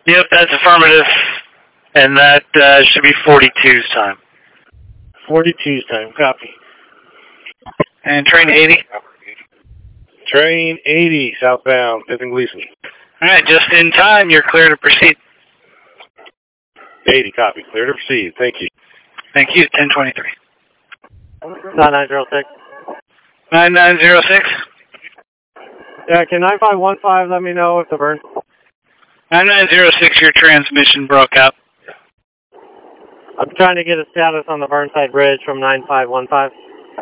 Yep, that's affirmative. And that should be 42's time. 42's time, copy. And train 80? Train 80, southbound, 5th and Gleason. Alright, just in time, you're clear to proceed. 80, copy. Clear to proceed. Thank you. Thank you, 1023. 9906. 9906? Yeah, can 9515 let me know if the burn? 9906, your transmission broke up. I'm trying to get a status on the Burnside Bridge from 9515.